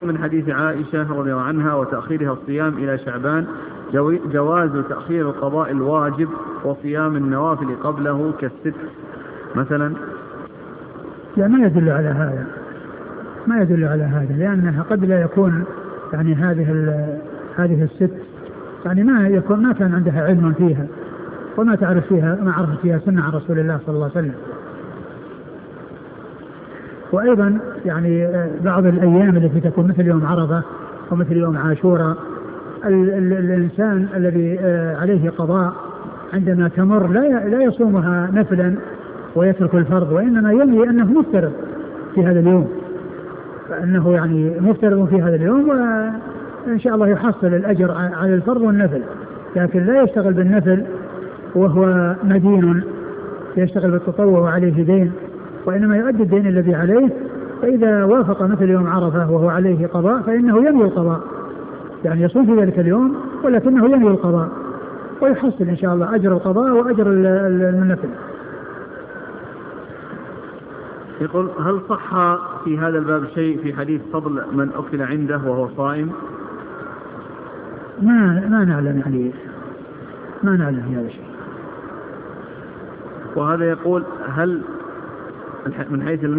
من حديث عائشة رضي الله عنها وتأخيرها الصيام إلى شعبان جواز تأخير القضاء الواجب وصيام النوافل قبله كالست مثلا. لا، ما يدل على هذا، ما يدل على هذا، لأنها قد لا يكون يعني هذه الست يعني ما كان عندها علم فيها وما تعرف فيها، ما عرفت فيها سنة عن رسول الله صلى الله عليه وسلم. وأيضا يعني بعض الأيام التي تكون مثل يوم عرفة ومثل يوم عاشوراء، الإنسان الذي عليه قضاء عندما تمر لا يصومها نفلا ويترك الفرض، وإنما ينوي أنه مفترض في هذا اليوم، فأنه يعني مفترض في هذا اليوم، وإن شاء الله يحصل الأجر على الفرض والنفل، لكن لا يشتغل بالنفل وهو مدين، يشتغل بالتطوع وعليه دين، وإنما يؤدي الدين الذي عليه. فإذا وافق مثل يوم عرفة وهو عليه قضاء فإنه ينوي القضاء، يعني يصوم في ذلك اليوم ولكنه ينوي القضاء ويحصل إن شاء الله أجر القضاء وأجر النفل. يقول: هل صح في هذا الباب شيء في حديث فضل من أكل عنده وهو صائم؟ ما نعلم، يعني ما نعلم هذا الشيء. وهذا يقول: هل من حيث